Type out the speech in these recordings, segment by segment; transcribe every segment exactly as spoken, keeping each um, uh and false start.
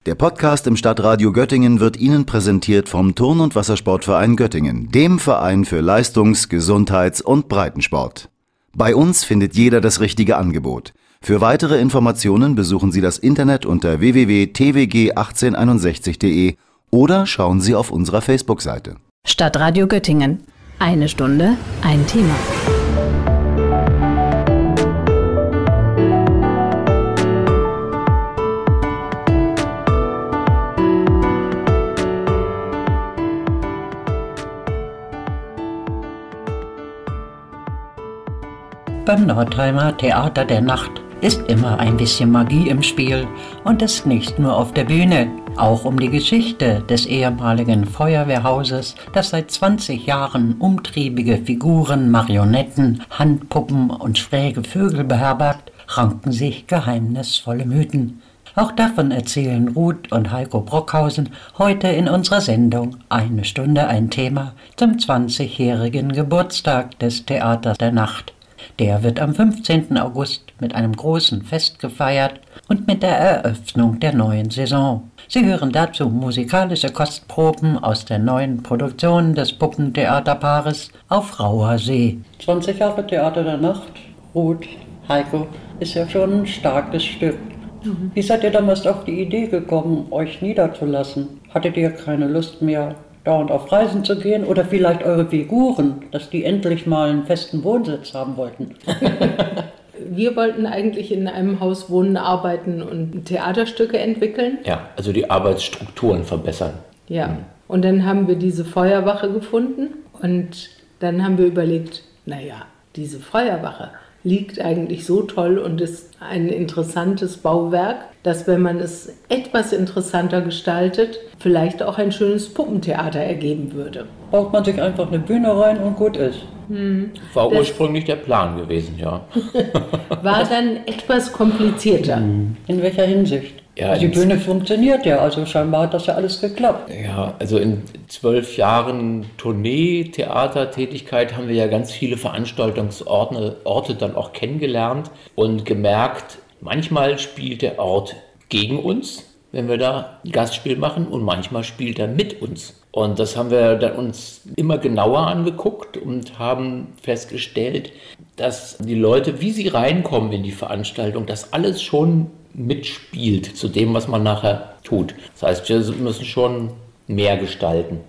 Der Podcast im Stadtradio Göttingen wird Ihnen präsentiert vom Turn- und Wassersportverein Göttingen, dem Verein für Leistungs-, Gesundheits- und Breitensport. Bei uns findet jeder das richtige Angebot. Für weitere Informationen besuchen Sie das Internet unter w w w punkt t w g achtzehn einundsechzig punkt d e oder schauen Sie auf unserer Facebook-Seite. Stadtradio Göttingen. Eine Stunde, ein Thema. Beim Nordheimer Theater der Nacht ist immer ein bisschen Magie im Spiel und das nicht nur auf der Bühne. Auch um die Geschichte des ehemaligen Feuerwehrhauses, das seit zwanzig Jahren umtriebige Figuren, Marionetten, Handpuppen und schräge Vögel beherbergt, ranken sich geheimnisvolle Mythen. Auch davon erzählen Ruth und Heiko Brockhausen heute in unserer Sendung Eine Stunde, ein Thema zum zwanzigjährigen Geburtstag des Theaters der Nacht. Der wird am fünfzehnten August mit einem großen Fest gefeiert und mit der Eröffnung der neuen Saison. Sie hören dazu musikalische Kostproben aus der neuen Produktion des Puppentheaterpaares auf Rauer See. zwanzig Jahre Theater der Nacht, Ruth, Heiko, ist ja schon ein starkes Stück. Mhm. Wie seid ihr damals auf die Idee gekommen, euch niederzulassen? Hattet ihr keine Lust mehr, dauernd auf Reisen zu gehen, oder vielleicht eure Figuren, dass die endlich mal einen festen Wohnsitz haben wollten? Wir wollten eigentlich in einem Haus wohnen, arbeiten und Theaterstücke entwickeln. Ja, also die Arbeitsstrukturen verbessern. Ja, mhm. Und dann haben wir diese Feuerwache gefunden und dann haben wir überlegt, naja, diese Feuerwache liegt eigentlich so toll und ist ein interessantes Bauwerk, dass, wenn man es etwas interessanter gestaltet, vielleicht auch ein schönes Puppentheater ergeben würde. Baut man sich einfach eine Bühne rein und gut ist. Hm. War das ursprünglich der Plan gewesen, ja. War dann etwas komplizierter. In welcher Hinsicht? Ja, also die Bühne funktioniert ja, also scheinbar hat das ja alles geklappt. Ja, also in zwölf Jahren Tournee-Theatertätigkeit haben wir ja ganz viele Veranstaltungsorte Orte dann auch kennengelernt und gemerkt, manchmal spielt der Ort gegen uns, wenn wir da ein Gastspiel machen, und manchmal spielt er mit uns. Und das haben wir dann uns immer genauer angeguckt und haben festgestellt, dass die Leute, wie sie reinkommen in die Veranstaltung, das alles schon mitspielt zu dem, was man nachher tut. Das heißt, wir müssen schon mehr gestalten.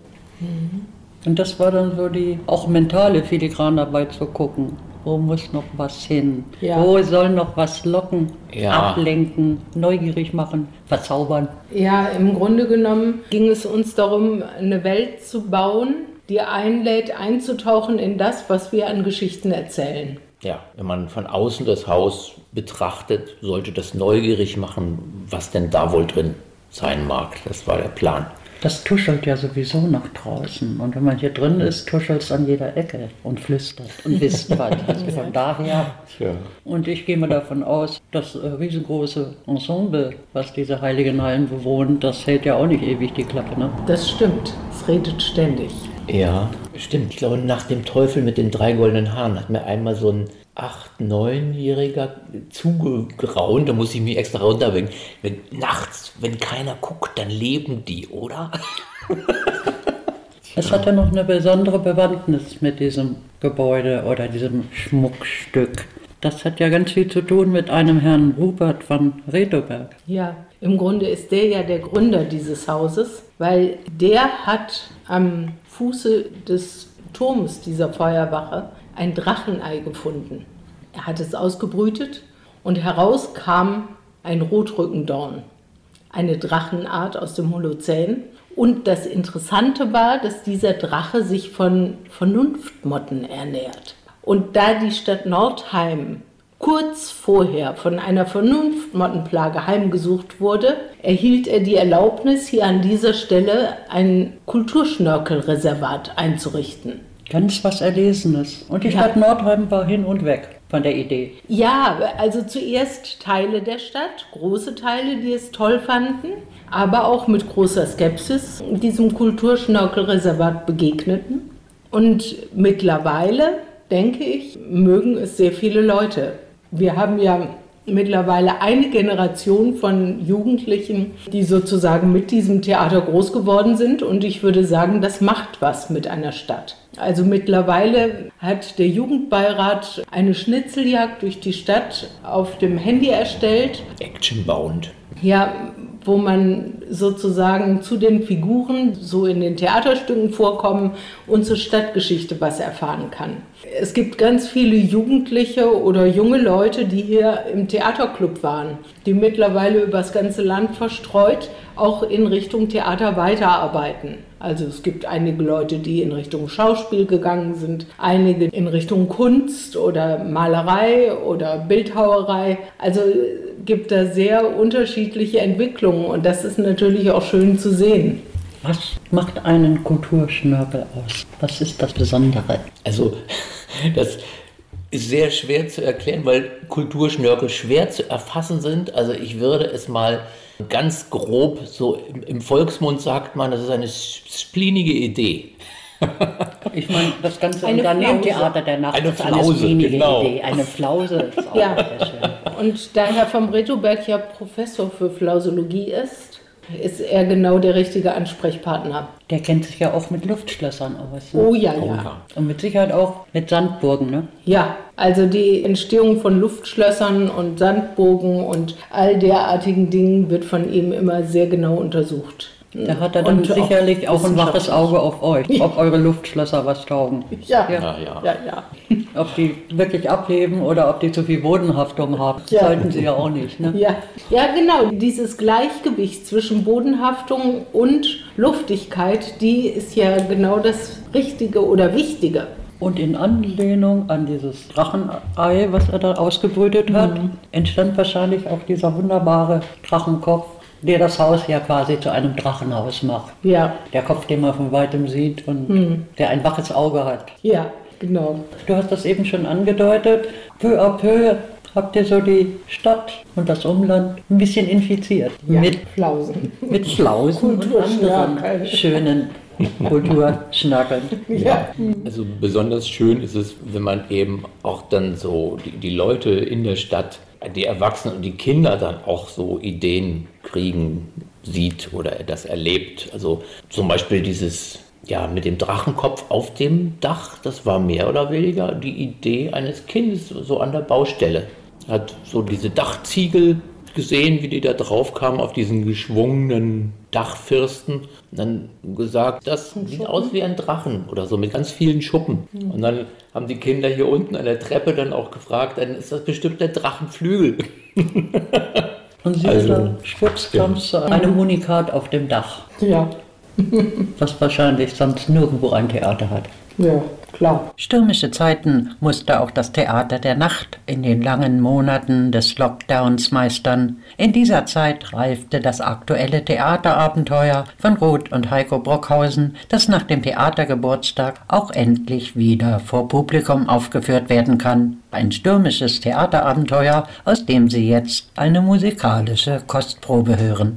Und das war dann so die auch mentale Filigranarbeit zu gucken. Wo muss noch was hin? Ja. Wo soll noch was locken, ja. Ablenken, neugierig machen, verzaubern? Ja, im Grunde genommen ging es uns darum, eine Welt zu bauen, die einlädt, einzutauchen in das, was wir an Geschichten erzählen. Ja, wenn man von außen das Haus betrachtet, sollte das neugierig machen, was denn da wohl drin sein mag. Das war der Plan. Das tuschelt ja sowieso nach draußen. Und wenn man hier drin ist, tuschelt es an jeder Ecke und flüstert und wispert. Also von daher. Ja. Und ich gehe mal davon aus, das riesengroße Ensemble, was diese heiligen Hallen bewohnt, das hält ja auch nicht ewig die Klappe, ne? Das stimmt. Es redet ständig. Ja, stimmt. Ich glaube, nach dem Teufel mit den drei goldenen Haaren hat mir einmal so ein acht-, neunjähriger zugeraunt, da muss ich mich extra runterbringen. Wenn, nachts, wenn keiner guckt, dann leben die, oder? Es hat ja noch eine besondere Bewandtnis mit diesem Gebäude oder diesem Schmuckstück. Das hat ja ganz viel zu tun mit einem Herrn Rupert von Retoberg. Ja, im Grunde ist der ja der Gründer dieses Hauses, weil der hat am Fuße des Turms dieser Feuerwache ein Drachenei gefunden. Er hat es ausgebrütet und heraus kam ein Rotrückendorn, eine Drachenart aus dem Holozän. Und das Interessante war, dass dieser Drache sich von Vernunftmotten ernährt. Und da die Stadt Nordheim kurz vorher von einer Vernunftmottenplage heimgesucht wurde, erhielt er die Erlaubnis, hier an dieser Stelle ein Kulturschnörkelreservat einzurichten. Ganz was Erlesenes. Und die ja. Stadt Nordheim war hin und weg von der Idee. Ja, also zuerst Teile der Stadt, große Teile, die es toll fanden, aber auch mit großer Skepsis diesem Kulturschnörkelreservat begegneten. Und mittlerweile, denke ich, mögen es sehr viele Leute. Wir haben ja mittlerweile eine Generation von Jugendlichen, die sozusagen mit diesem Theater groß geworden sind. Und ich würde sagen, das macht was mit einer Stadt. Also mittlerweile hat der Jugendbeirat eine Schnitzeljagd durch die Stadt auf dem Handy erstellt. Actionbound. Ja, wo man sozusagen zu den Figuren so in den Theaterstücken vorkommen und zur Stadtgeschichte was erfahren kann. Es gibt ganz viele Jugendliche oder junge Leute, die hier im Theaterclub waren, die mittlerweile übers ganze Land verstreut auch in Richtung Theater weiterarbeiten. Also es gibt einige Leute, die in Richtung Schauspiel gegangen sind, einige in Richtung Kunst oder Malerei oder Bildhauerei. Also gibt da sehr unterschiedliche Entwicklungen und das ist natürlich auch schön zu sehen. Was macht einen Kulturschnörkel aus? Was ist das Besondere? Also das ist sehr schwer zu erklären, weil Kulturschnörkel schwer zu erfassen sind. Also ich würde es mal ganz grob, so im, im Volksmund sagt man, das ist eine spleenige Idee. Ich meine, das ganze Eine Unternehmtheater der Nacht Eine ist eine Flause, spleenige genau. Idee. Eine Flause ist auch Ja. sehr schön. Und da Herr vom Retoberg ja Professor für Flausologie ist, ist er genau der richtige Ansprechpartner. Der kennt sich ja auch mit Luftschlössern aus. Ne? Oh ja, Oh ja. ja. Und mit Sicherheit auch mit Sandburgen, ne? Ja, also die Entstehung von Luftschlössern und Sandburgen und all derartigen Dingen wird von ihm immer sehr genau untersucht. Da hat er dann Und sicherlich auch ein waches wissenschaftlich. Auge auf euch, ob eure Luftschlösser was taugen. Ja, Ja. Ja, ja. ja, ja. Ob die wirklich abheben oder ob die zu viel Bodenhaftung haben, Ja. sollten sie ja auch nicht. Ne? Ja, ja, genau. Dieses Gleichgewicht zwischen Bodenhaftung und Luftigkeit, die ist ja genau das Richtige oder Wichtige. Und in Anlehnung an dieses Drachenei, was er da ausgebrütet hat, entstand wahrscheinlich auch dieser wunderbare Drachenkopf, der das Haus ja quasi zu einem Drachenhaus macht. Ja, Der Kopf, den man von weitem sieht und der ein waches Auge hat. ja, genau. Du hast das eben schon angedeutet. Peu à peu habt ihr so die Stadt und das Umland ein bisschen infiziert. Ja, Mit, Flausen. mit Flausen und anderen Kulturschnörkeln. schönen Kulturschnörkeln. Ja. Also besonders schön ist es, wenn man eben auch dann so die, die Leute in der Stadt, die Erwachsenen und die Kinder dann auch so Ideen kriegen, sieht oder das erlebt. Also zum Beispiel dieses, ja, mit dem Drachenkopf auf dem Dach, das war mehr oder weniger die Idee eines Kindes, so an der Baustelle. Hat so diese Dachziegel gesehen, wie die da drauf kamen auf diesen geschwungenen Dachfirsten. Und dann gesagt, das sieht aus wie ein Drachen oder so mit ganz vielen Schuppen. Und dann haben die Kinder hier unten an der Treppe dann auch gefragt, dann ist das bestimmt der Drachenflügel. Und sie Also, also, schwupps kam es zu einem Unikat auf dem Dach, Ja, was wahrscheinlich sonst nirgendwo ein Theater hat. ja, klar. Stürmische Zeiten musste auch das Theater der Nacht in den langen Monaten des Lockdowns meistern. In dieser Zeit reifte das aktuelle Theaterabenteuer von Ruth und Heiko Brockhausen, das nach dem Theatergeburtstag auch endlich wieder vor Publikum aufgeführt werden kann. Ein stürmisches Theaterabenteuer, aus dem Sie jetzt eine musikalische Kostprobe hören.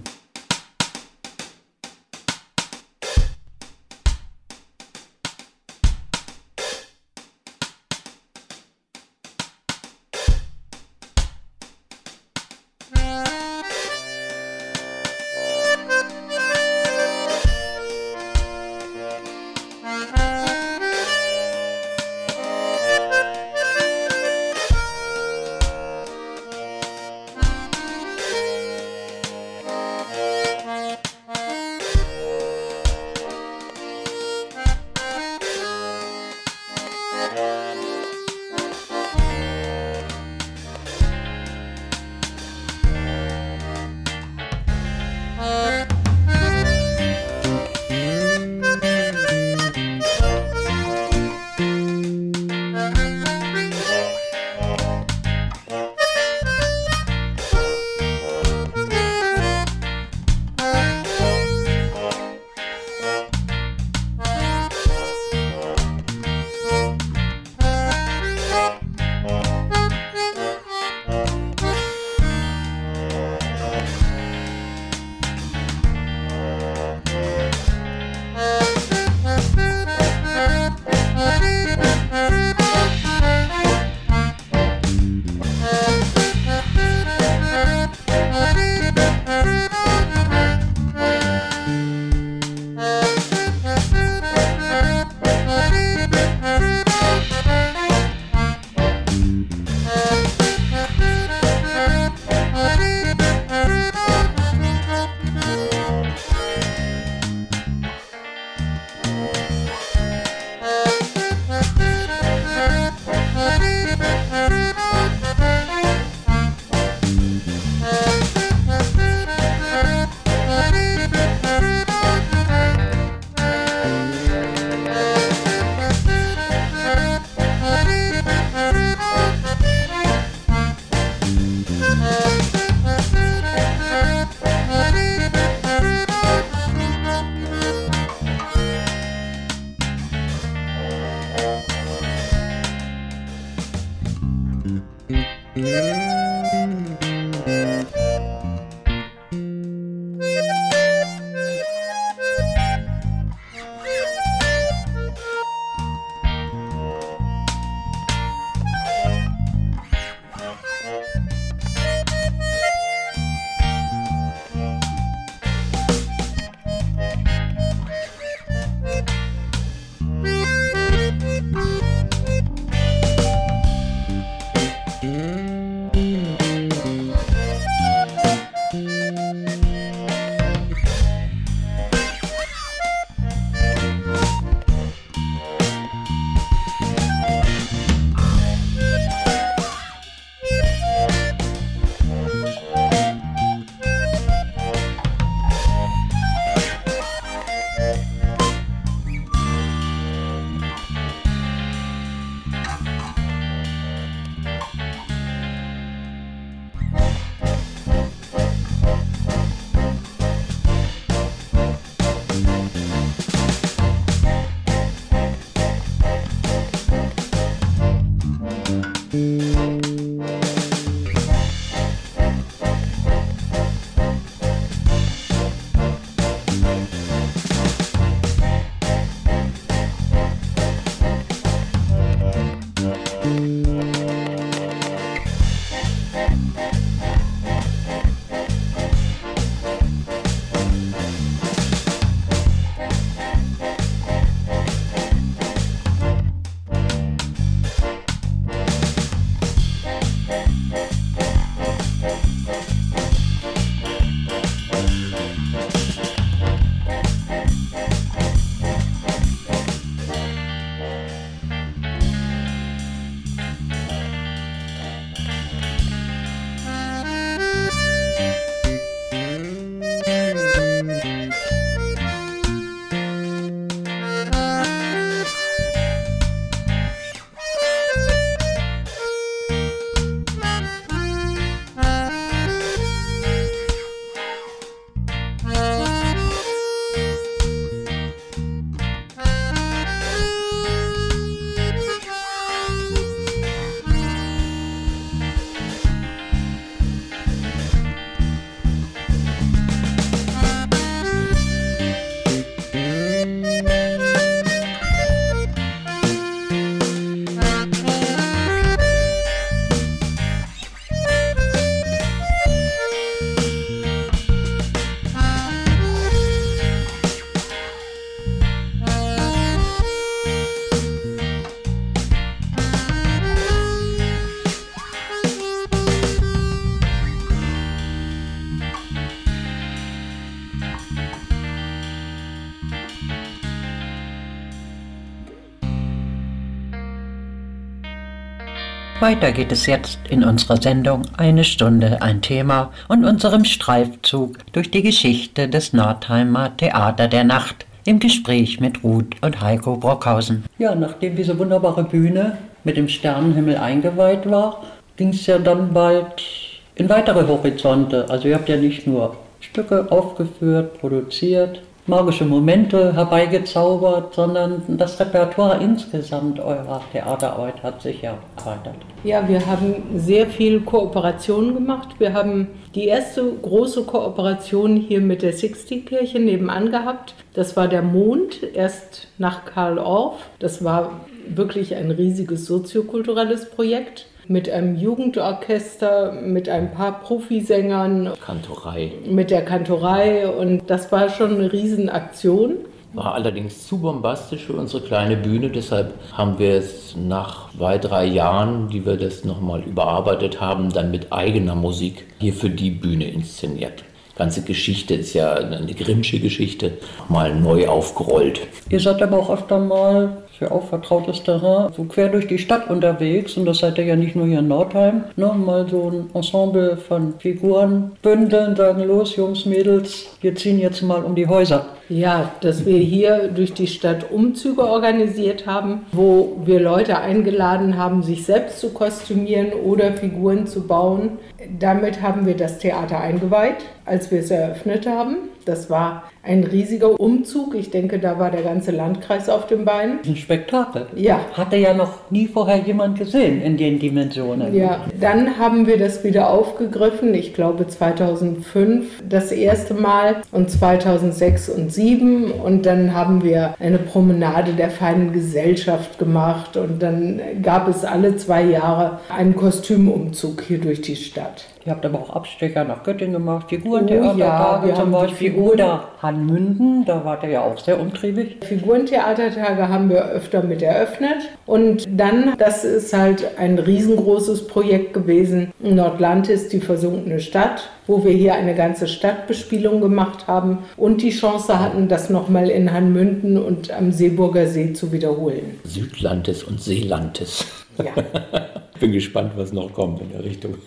Weiter geht es jetzt in unserer Sendung Eine Stunde, ein Thema und unserem Streifzug durch die Geschichte des Northeimer Theater der Nacht im Gespräch mit Ruth und Heiko Brockhausen. Ja, nachdem diese wunderbare Bühne mit dem Sternenhimmel eingeweiht war, ging es ja dann bald in weitere Horizonte. Also ihr habt ja nicht nur Stücke aufgeführt, produziert, magische Momente herbeigezaubert, sondern das Repertoire insgesamt eurer Theaterarbeit hat sich ja erweitert. Ja, wir haben sehr viel Kooperationen gemacht. Wir haben die erste große Kooperation hier mit der Sixty-Kirche nebenan gehabt. Das war der Mond, erst nach Karl Orff. Das war wirklich ein riesiges soziokulturelles Projekt. Mit einem Jugendorchester, mit ein paar Profisängern. Kantorei. Mit der Kantorei, und das war schon eine Riesenaktion. War allerdings zu bombastisch für unsere kleine Bühne, deshalb haben wir es nach zwei, drei Jahren, die wir das nochmal überarbeitet haben, dann mit eigener Musik hier für die Bühne inszeniert. Die ganze Geschichte ist ja eine Grimmsche Geschichte, mal neu aufgerollt. Ihr seid aber auch öfter mal für auch vertrautes Terrain, so quer durch die Stadt unterwegs, und das seid ihr ja nicht nur hier in Northeim, ne? Mal so ein Ensemble von Figuren bündeln, sagen, los Jungs, Mädels, wir ziehen jetzt mal um die Häuser. Ja, dass wir hier durch die Stadt Umzüge organisiert haben, wo wir Leute eingeladen haben, sich selbst zu kostümieren oder Figuren zu bauen. Damit haben wir das Theater eingeweiht, als wir es eröffnet haben. Das war ein riesiger Umzug. Ich denke, da war der ganze Landkreis auf den Beinen. Ein Spektakel. Ja. Hatte ja noch nie vorher jemand gesehen in den Dimensionen. Ja, dann haben wir das wieder aufgegriffen. Ich glaube zweitausendfünf das erste Mal und zweitausendsechs und zweitausendsieben. Und dann haben wir eine Promenade der feinen Gesellschaft gemacht. Und dann gab es alle zwei Jahre einen Kostümumzug hier durch die Stadt. Ihr habt aber auch Abstecher nach Göttingen gemacht, Figurentheater, oh, ja, da zum Beispiel, oder Hanmünden, da wart ihr ja auch sehr umtriebig. Figurentheatertage haben wir öfter mit eröffnet, und dann, das ist halt ein riesengroßes Projekt gewesen, Nordlantis, die versunkene Stadt, wo wir hier eine ganze Stadtbespielung gemacht haben und die Chance hatten, das nochmal in Hanmünden und am Seeburger See zu wiederholen. Südlantis und Seelantis. Ja. Bin gespannt, was noch kommt in der Richtung.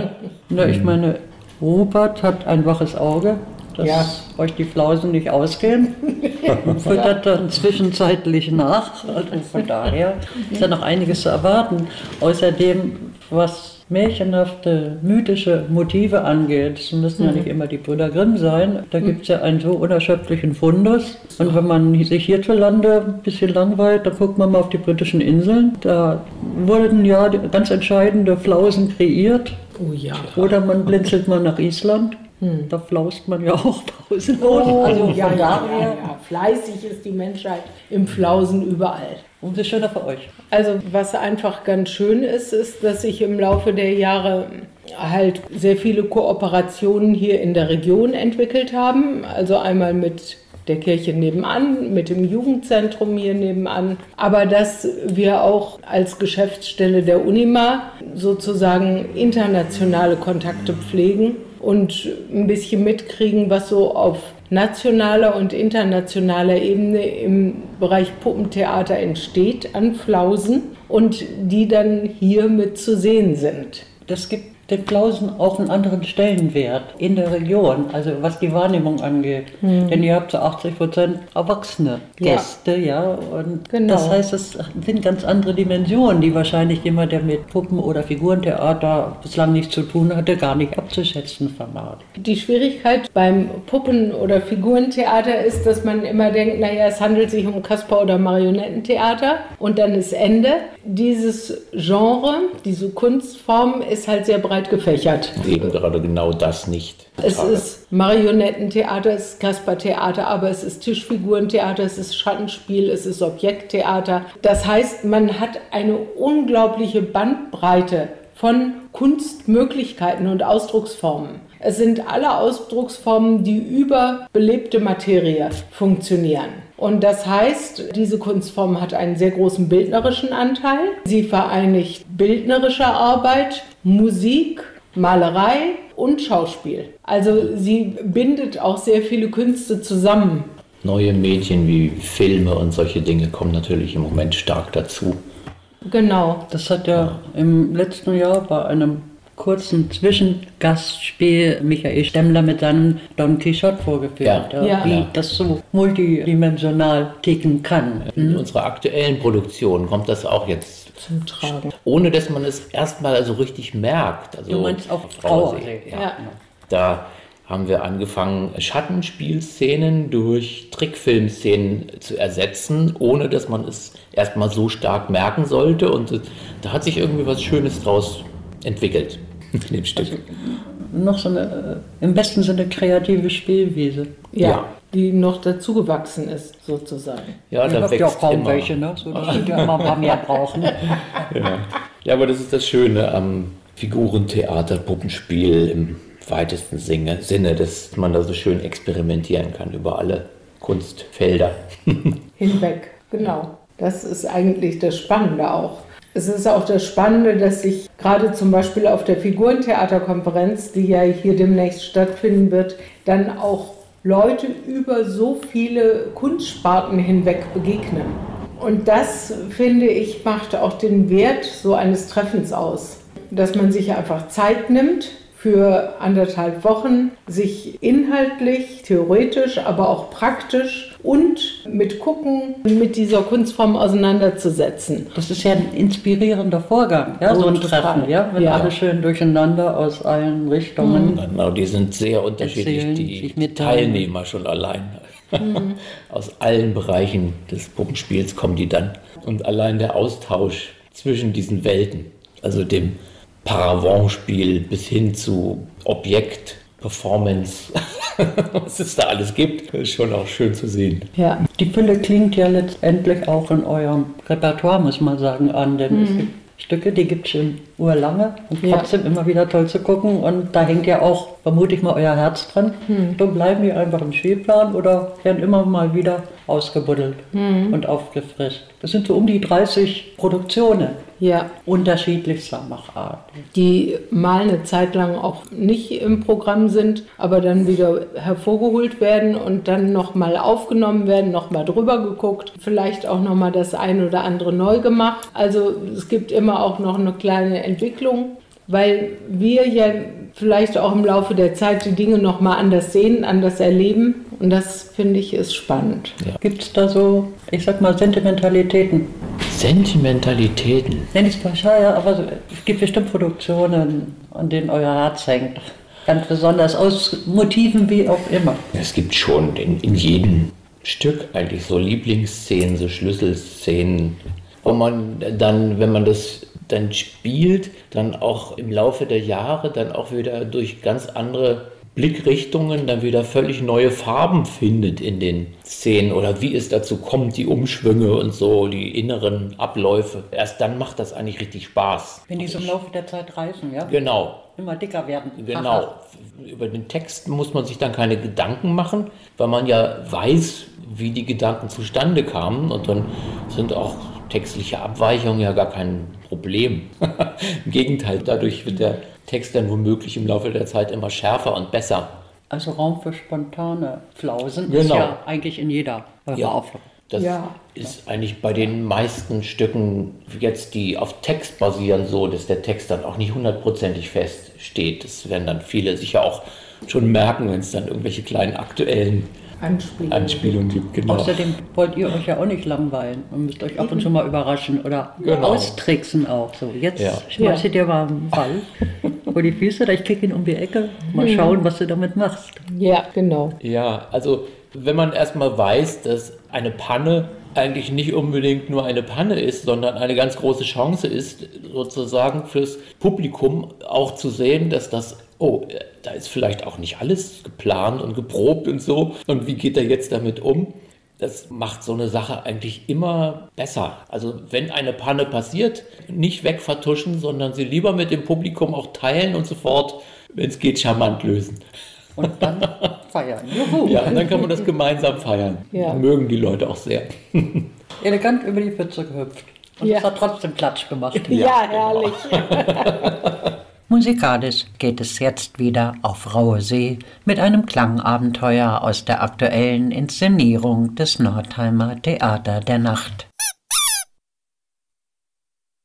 Na, ich meine, Rupert hat ein waches Auge, dass ja. euch die Flausen nicht ausgehen. Füttert dann zwischenzeitlich nach. Also von daher ist ja noch einiges zu erwarten. Außerdem, was märchenhafte, mythische Motive angeht, es müssen ja nicht immer die Brüder Grimm sein, da gibt es ja einen so unerschöpflichen Fundus. Und wenn man sich hierzulande ein bisschen langweilt, dann guckt man mal auf die britischen Inseln. Da wurden ja ganz entscheidende Flausen kreiert. Oh ja. Oder man blinzelt mal nach Island. Hm. Da flaust man ja auch pausenlos. Oh, also ja, von ja, daher, ja, ja. Fleißig ist die Menschheit im Flausen überall. umso schöner für euch. Also was einfach ganz schön ist, ist, dass sich im Laufe der Jahre halt sehr viele Kooperationen hier in der Region entwickelt haben. Also einmal mit der Kirche nebenan, mit dem Jugendzentrum hier nebenan. Aber dass wir auch als Geschäftsstelle der UNIMA sozusagen internationale Kontakte pflegen und ein bisschen mitkriegen, was so auf nationaler und internationaler Ebene im Bereich Puppentheater entsteht an Flausen und die dann hier mit zu sehen sind. Das gibt den Flausen auch einen anderen Stellenwert in der Region, also was die Wahrnehmung angeht. Hm. Denn ihr habt so achtzig Prozent erwachsene Gäste, ja, ja und genau. Das heißt, es sind ganz andere Dimensionen, die wahrscheinlich jemand, der mit Puppen- oder Figurentheater bislang nichts zu tun hatte, gar nicht abzuschätzen vermag. Die Schwierigkeit beim Puppen- oder Figurentheater ist, dass man immer denkt, naja, es handelt sich um Kasper- oder Marionettentheater und dann ist Ende. Dieses Genre, diese Kunstform ist halt sehr breit gefächert. Eben gerade genau das nicht. Es ist Marionettentheater, es ist Kaspertheater, aber es ist Tischfigurentheater, es ist Schattenspiel, es ist Objekttheater. Das heißt, man hat eine unglaubliche Bandbreite von Kunstmöglichkeiten und Ausdrucksformen. Es sind alle Ausdrucksformen, die über belebte Materie funktionieren. Und das heißt, diese Kunstform hat einen sehr großen bildnerischen Anteil. Sie vereinigt bildnerische Arbeit, Musik, Malerei und Schauspiel. Also sie bindet auch sehr viele Künste zusammen. Neue Medien wie Filme und solche Dinge kommen natürlich im Moment stark dazu. Genau. Das hat ja im letzten Jahr bei einem kurzen Zwischengastspiel Michael Stemmler mit seinem Don Quixote vorgeführt, Ja. ja, Ja. wie Ja. das so multidimensional ticken kann. In unserer aktuellen Produktion kommt das auch jetzt Zum Tragen. ohne dass man es erstmal so richtig merkt. Also, Du meinst auch Frauensee, Frauensee, ja. Ja. Da haben wir angefangen, Schattenspielszenen durch Trickfilmszenen zu ersetzen, ohne dass man es erstmal so stark merken sollte. Und da hat sich irgendwie was Schönes draus entwickelt in dem Stück. Noch so eine, äh, im besten Sinne kreative Spielwiese. Ja, Ja. die noch dazugewachsen ist, sozusagen. Ja, Ich da habe ja auch wächst kaum immer. welche, ne? So, dass wir ja immer ein paar mehr brauchen. Ja. Ja, aber das ist das Schöne am Figurentheater, Puppenspiel im weitesten Sinne, Sinne, dass man da so schön experimentieren kann über alle Kunstfelder. Hinweg, genau. Das ist eigentlich das Spannende auch. Es ist auch das Spannende, dass sich gerade zum Beispiel auf der Figurentheaterkonferenz, die ja hier demnächst stattfinden wird, dann auch Leute über so viele Kunstsparten hinweg begegnen. Und das, finde ich, macht auch den Wert so eines Treffens aus. Dass man sich einfach Zeit nimmt, für anderthalb Wochen sich inhaltlich, theoretisch, aber auch praktisch und mit Gucken mit dieser Kunstform auseinanderzusetzen. Das ist ja ein inspirierender Vorgang, ja, so ein Total. Treffen, ja, wenn Ja. alle schön durcheinander aus allen Richtungen. Genau, die sind sehr unterschiedlich, Erzählen, die sich mitteilen. Teilnehmer schon allein. Aus allen Bereichen des Puppenspiels kommen die dann. Und allein der Austausch zwischen diesen Welten, also dem Paravent-Spiel bis hin zu Objekt, Performance, was es da alles gibt, ist schon auch schön zu sehen. Ja, Die Fülle klingt ja letztendlich auch in eurem Repertoire, muss man sagen, an, denn es gibt Stücke, die gibt es schon urlange und Ja. trotzdem immer wieder toll zu gucken und da hängt ja auch, vermute ich mal, euer Herz dran. Dann bleiben die einfach im Spielplan oder werden immer mal wieder ausgebuddelt und aufgefrischt. Das sind so um die dreißig Produktionen ja. unterschiedlichster Machart. Die mal eine Zeit lang auch nicht im Programm sind, aber dann wieder hervorgeholt werden und dann nochmal aufgenommen werden, nochmal drüber geguckt, vielleicht auch nochmal das eine oder andere neu gemacht. Also es gibt immer auch noch eine kleine Entwicklung, weil wir ja vielleicht auch im Laufe der Zeit die Dinge nochmal anders sehen, anders erleben und das finde ich ist spannend. Gibt es da so, ich sag mal, Sentimentalitäten? Sentimentalitäten. Nenn ich es pauschal, ja, aber so, es gibt bestimmt Produktionen, an denen euer Herz hängt. Ganz besonders aus Motiven wie auch immer. Es gibt schon in, in jedem Stück eigentlich so Lieblingsszenen, so Schlüsselszenen, wo man dann, wenn man das dann spielt, dann auch im Laufe der Jahre dann auch wieder durch ganz andere Blickrichtungen dann wieder völlig neue Farben findet in den Szenen oder wie es dazu kommt, die Umschwünge und so, die inneren Abläufe. Erst dann macht das eigentlich richtig Spaß. Wenn die so im Laufe der Zeit reifen, ja? Genau. Immer dicker werden. Genau. Aha. Über den Text muss man sich dann keine Gedanken machen, weil man ja weiß, wie die Gedanken zustande kamen und dann sind auch textliche Abweichungen ja gar kein Problem. Im Gegenteil, dadurch wird der Text dann womöglich im Laufe der Zeit immer schärfer und besser. Also Raum für spontane Flausen ist Genau. ja eigentlich in jeder eurer Ja. Aufführung. Das Ja. ist eigentlich bei den meisten Stücken jetzt, die auf Text basieren, so, dass der Text dann auch nicht hundertprozentig fest steht. Das werden dann viele sicher auch schon merken, wenn es dann irgendwelche kleinen aktuellen Anspielung. Anspielungen gibt. Genau. Außerdem wollt ihr euch ja auch nicht langweilen und müsst euch ab und zu mal überraschen oder Genau. austricksen auch. So, jetzt Ja. schmeißt ihr dir mal einen Ball vor die Füße, ich kicke ihn um die Ecke, mal schauen, was du damit machst. Ja, genau. Ja, also wenn man erstmal weiß, dass eine Panne eigentlich nicht unbedingt nur eine Panne ist, sondern eine ganz große Chance ist, sozusagen fürs Publikum auch zu sehen, dass das, oh, da ist vielleicht auch nicht alles geplant und geprobt und so. Und wie geht er jetzt damit um? Das macht so eine Sache eigentlich immer besser. Also wenn eine Panne passiert, nicht wegvertuschen, sondern sie lieber mit dem Publikum auch teilen und sofort, wenn es geht, charmant lösen. Und dann feiern. Juhu. Ja, und dann kann man das gemeinsam feiern. Ja. Mögen die Leute auch sehr. Elegant über die Pfütze gehüpft. Und Ja. es hat trotzdem Klatsch gemacht. Ja, herrlich. Musikalisch geht es jetzt wieder auf raue See mit einem Klangabenteuer aus der aktuellen Inszenierung des Nordheimer Theater der Nacht.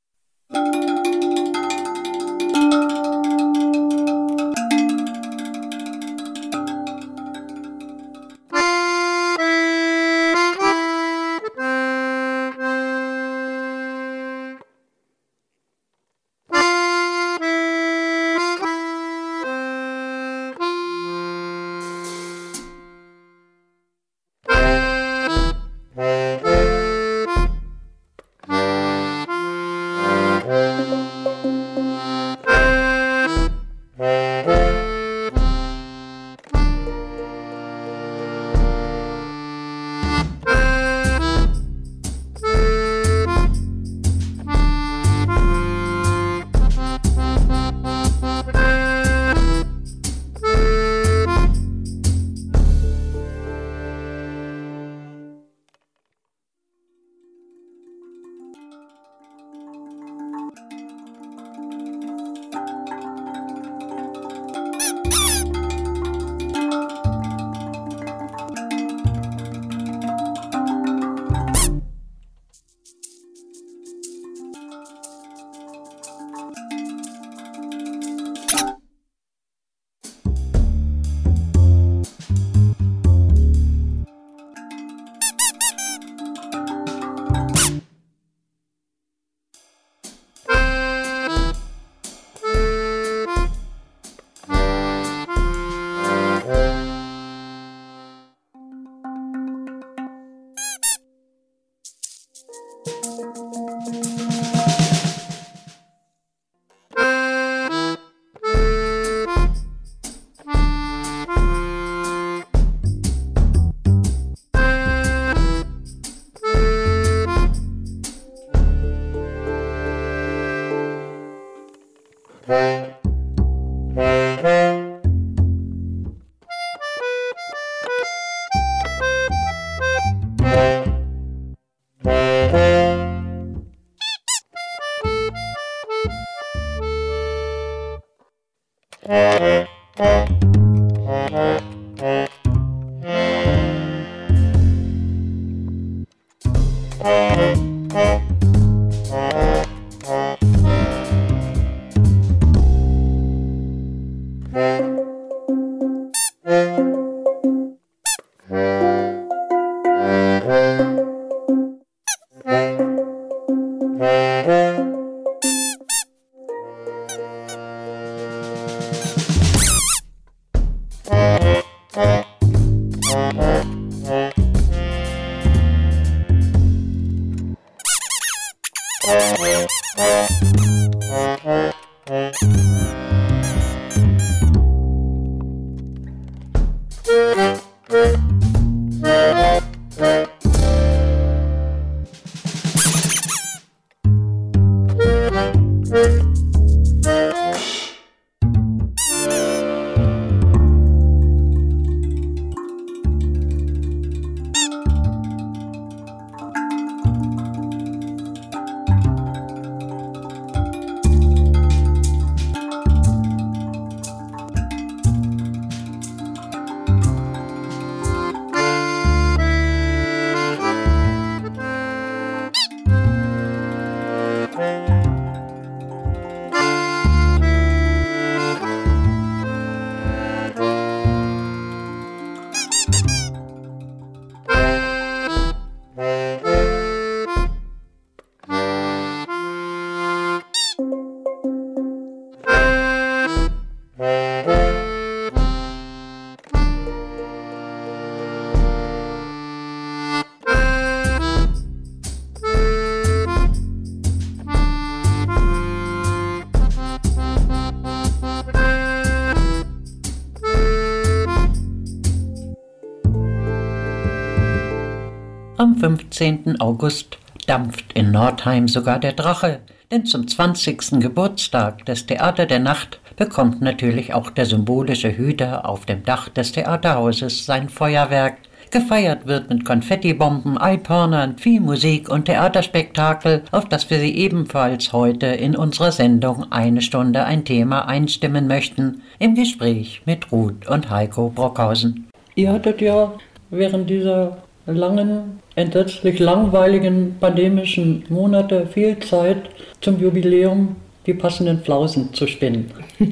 Am fünfzehnten August dampft in Nordheim sogar der Drache, denn zum zwanzigsten Geburtstag des Theater der Nacht bekommt natürlich auch der symbolische Hüter auf dem Dach des Theaterhauses sein Feuerwerk. Gefeiert wird mit Konfettibomben, Eikörnern, viel Musik und Theaterspektakel, auf das wir Sie ebenfalls heute in unserer Sendung Eine Stunde ein Thema einstimmen möchten, im Gespräch mit Ruth und Heiko Brockhausen. Ihr hattet ja während dieser langen, entsetzlich langweiligen pandemischen Monate viel Zeit, zum Jubiläum die passenden Flausen zu spinnen.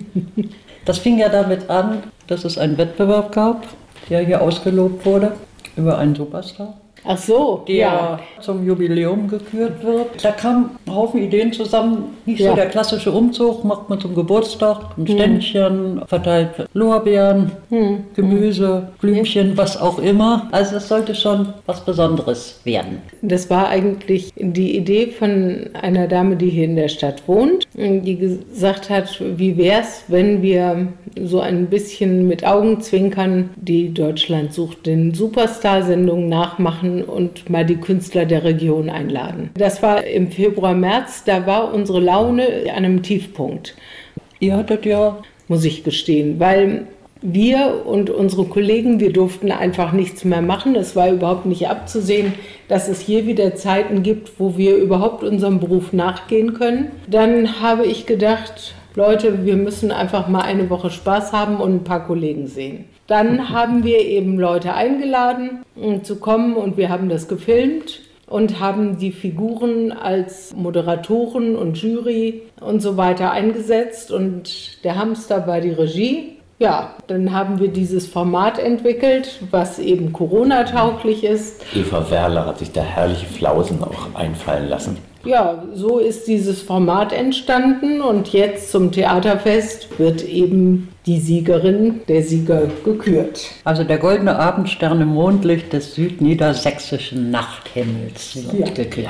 Das fing ja damit an, dass es einen Wettbewerb gab, der hier ausgelobt wurde über einen Superstar. Ach so, der ja. zum Jubiläum gekürt wird. Da kamen ein Haufen Ideen zusammen. Nicht Ja. so der klassische Umzug, macht man zum Geburtstag ein Ständchen, verteilt Lorbeeren, Hm. Gemüse, Blümchen, was auch immer. Also es sollte schon was Besonderes werden. Das war eigentlich die Idee von einer Dame, die hier in der Stadt wohnt, die gesagt hat, wie wär's, wenn wir so ein bisschen mit Augenzwinkern die Deutschland sucht den Superstar-Sendung nachmachen und mal die Künstler der Region einladen. Das war im Februar, März, da war unsere Laune an einem Tiefpunkt, Ihr hattet ja, muss ich gestehen, weil wir und unsere Kollegen, wir durften einfach nichts mehr machen. Es war überhaupt nicht abzusehen, dass es hier wieder Zeiten gibt, wo wir überhaupt unserem Beruf nachgehen können. Dann habe ich gedacht, Leute, wir müssen einfach mal eine Woche Spaß haben und ein paar Kollegen sehen. Dann haben wir eben Leute eingeladen, um zu kommen, und wir haben das gefilmt und haben die Figuren als Moderatoren und Jury und so weiter eingesetzt, und der Hamster war die Regie. Ja, dann haben wir dieses Format entwickelt, was eben Corona-tauglich ist. Eva Werler hat sich da herrliche Flausen auch einfallen lassen. Ja, so ist dieses Format entstanden, und jetzt zum Theaterfest wird eben die Siegerin, der Sieger gekürt. also der goldene Abendstern im Mondlicht des südniedersächsischen Nachthimmels Ja. wird gekürt.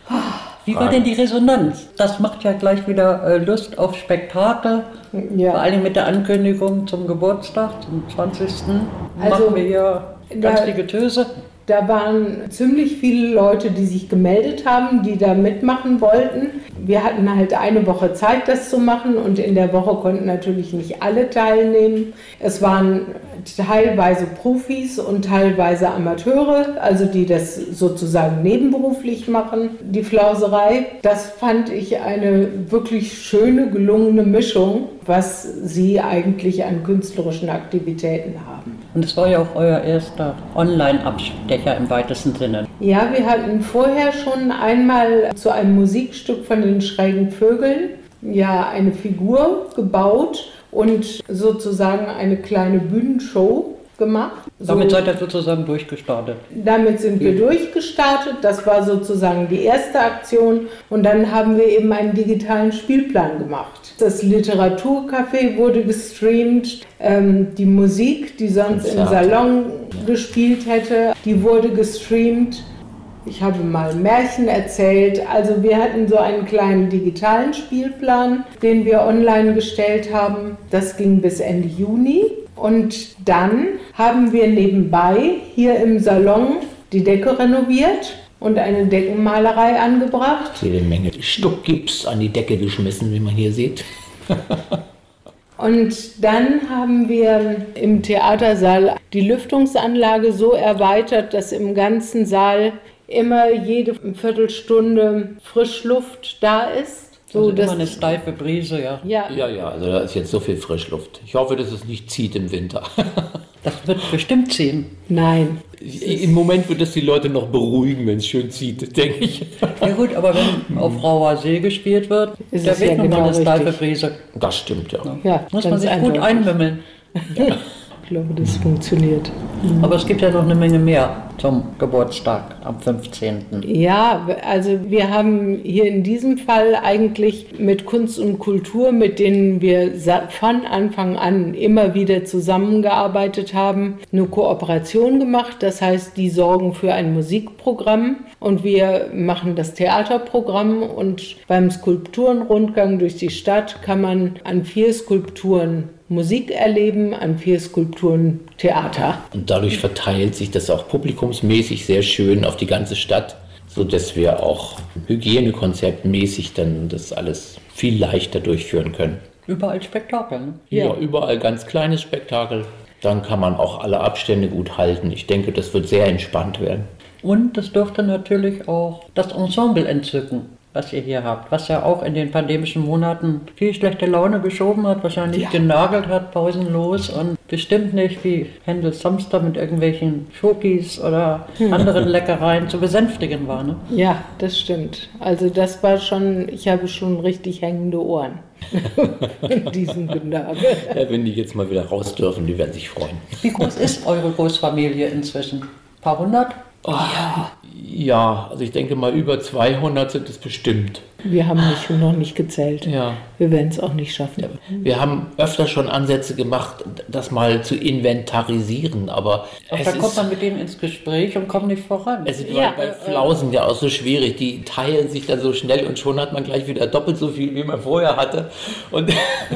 Wie war denn die Resonanz? Das macht ja gleich wieder äh, Lust auf Spektakel. Ja. Vor allem mit der Ankündigung zum Geburtstag, zum zwanzigsten Also, machen wir hier ganz da- viel Getöse. Da waren ziemlich viele Leute, die sich gemeldet haben, die da mitmachen wollten. Wir hatten halt eine Woche Zeit, das zu machen, und in der Woche konnten natürlich nicht alle teilnehmen. Es waren teilweise Profis und teilweise Amateure, also die das sozusagen nebenberuflich machen, die Flauserei. Das fand ich eine wirklich schöne, gelungene Mischung, was sie eigentlich an künstlerischen Aktivitäten haben. Und es war ja auch euer erster Online-Abstecher im weitesten Sinne. Ja, wir hatten vorher schon einmal zu einem Musikstück von den Schrägen Vögeln ja eine Figur gebaut und sozusagen eine kleine Bühnenshow gemacht. Damit so, seid ihr sozusagen durchgestartet. Damit sind wir durchgestartet. Das war sozusagen die erste Aktion. Und dann haben wir eben einen digitalen Spielplan gemacht. Das Literaturcafé wurde gestreamt. Ähm, die Musik, die sonst im Salon gespielt hätte, die wurde gestreamt. Ich habe mal Märchen erzählt. Also wir hatten so einen kleinen digitalen Spielplan, den wir online gestellt haben. Das ging bis Ende Juni. Und dann haben wir nebenbei hier im Salon die Decke renoviert und eine Deckenmalerei angebracht. Jede Menge Stuckgips an die Decke geschmissen, wie man hier sieht. Und dann haben wir im Theatersaal die Lüftungsanlage so erweitert, dass im ganzen Saal immer jede Viertelstunde Frischluft da ist. So, also dass immer eine steife Brise, ja. Ja. Ja, ja, also da ist jetzt so viel Frischluft. Ich hoffe, dass es nicht zieht im Winter. Das wird bestimmt ziehen. Nein. Im Moment wird das die Leute noch beruhigen, wenn es schön zieht, denke ich. Ja gut, aber wenn auf rauer See gespielt wird, Ist da es weht ja nochmal genau eine steife richtig. Brise. Das stimmt, ja. Ja, Muss man ganz sich gut eindeutig. einwimmeln. Ich glaube, das funktioniert. Aber es gibt ja noch eine Menge mehr zum Geburtstag am fünfzehnten Ja, also wir haben hier in diesem Fall eigentlich mit Kunst und Kultur, mit denen wir von Anfang an immer wieder zusammengearbeitet haben, eine Kooperation gemacht. Das heißt, die sorgen für ein Musikprogramm und wir machen das Theaterprogramm. Und beim Skulpturenrundgang durch die Stadt kann man an vier Skulpturen Musik erleben, an vier Skulpturen Theater. Und dadurch verteilt sich das auch publikumsmäßig sehr schön auf die ganze Stadt, sodass wir auch hygienekonzeptmäßig dann das alles viel leichter durchführen können. Überall Spektakel, ne? Ja, Ja. überall ganz kleines Spektakel. Dann kann man auch alle Abstände gut halten. Ich denke, das wird sehr entspannt werden. Und das dürfte natürlich auch das Ensemble entzücken, was ihr hier habt, was ja auch in den pandemischen Monaten viel schlechte Laune geschoben hat, wahrscheinlich Ja. genagelt hat, pausenlos und bestimmt nicht wie Händel Samster mit irgendwelchen Schokis oder anderen Leckereien zu besänftigen war. Ne? Ja, das stimmt. Also das war schon, ich habe schon richtig hängende Ohren in diesem Genagel. Ja, wenn die jetzt mal wieder raus dürfen, die werden sich freuen. Wie groß ist eure Großfamilie inzwischen? Ein paar hundert? Oh, ja, also ich denke mal über zweihundert sind es bestimmt. Wir haben nicht, noch nicht gezählt. Ja. Wir werden es auch nicht schaffen. Wir haben öfter schon Ansätze gemacht, das mal zu inventarisieren, aber Aber es da kommt ist, man mit denen ins Gespräch und kommt nicht voran. es ist Ja, bei Flausen ja auch so schwierig. Die teilen sich dann so schnell und schon hat man gleich wieder doppelt so viel, wie man vorher hatte. Und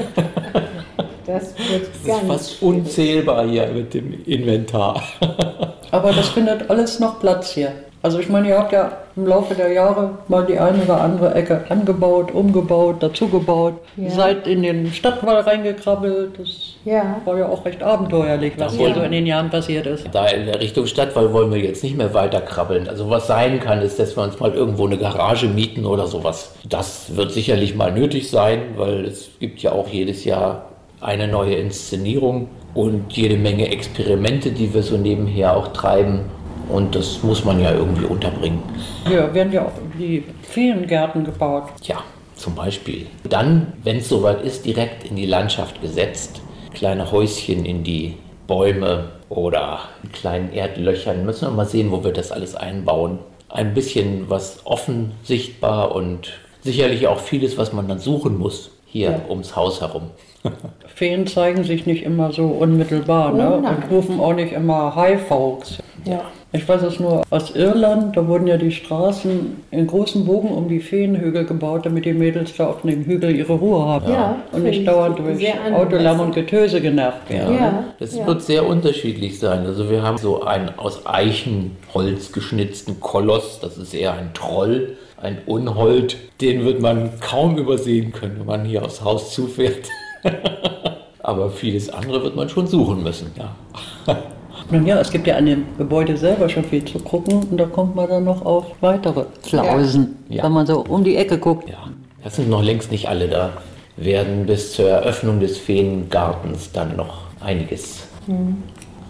Das wird es ist ganz fast schwierig. unzählbar hier mit dem Inventar. Aber das findet alles noch Platz hier. Also ich meine, ihr habt ja im Laufe der Jahre mal die eine oder andere Ecke angebaut, umgebaut, dazugebaut. Ja. Seid in den Stadtwall reingekrabbelt. Das Ja. war ja auch recht abenteuerlich, was hier Ja. so in den Jahren passiert ist. Da in der Richtung Stadtwall wollen wir jetzt nicht mehr weiter krabbeln. Also was sein kann, ist, dass wir uns mal irgendwo eine Garage mieten oder sowas. Das wird sicherlich mal nötig sein, weil es gibt ja auch jedes Jahr eine neue Inszenierung und jede Menge Experimente, die wir so nebenher auch treiben. Und das muss man ja irgendwie unterbringen. Hier werden ja auch die Feengärten gebaut. Ja, zum Beispiel. Dann, wenn es soweit ist, direkt in die Landschaft gesetzt. Kleine Häuschen in die Bäume oder in kleinen Erdlöchern. Müssen wir mal sehen, wo wir das alles einbauen. Ein bisschen was offen sichtbar und sicherlich auch vieles, was man dann suchen muss, hier Ja. ums Haus herum. Feen zeigen sich nicht immer so unmittelbar, ne? Oh nein. Und rufen auch nicht immer Hi Folks. Ja. Ich weiß es nur aus Irland, da wurden ja die Straßen in großen Bogen um die Feenhügel gebaut, damit die Mädels da auf dem Hügel ihre Ruhe haben. Ja, und finde nicht ich dauernd durch sehr Autolärm angemessen. und Getöse genervt werden. Ja. Das ja. wird sehr unterschiedlich sein. Also wir haben so einen aus Eichenholz geschnitzten Koloss, das ist eher ein Troll, ein Unhold. Den wird man kaum übersehen können, wenn man hier aufs Haus zufährt. Aber vieles andere wird man schon suchen müssen, ja. Nun ja, es gibt ja an dem Gebäude selber schon viel zu gucken und da kommt man dann noch auf weitere Flausen, Ja. wenn man so um die Ecke guckt. Ja, das sind noch längst nicht alle da. Werden bis zur Eröffnung des Feengartens dann noch einiges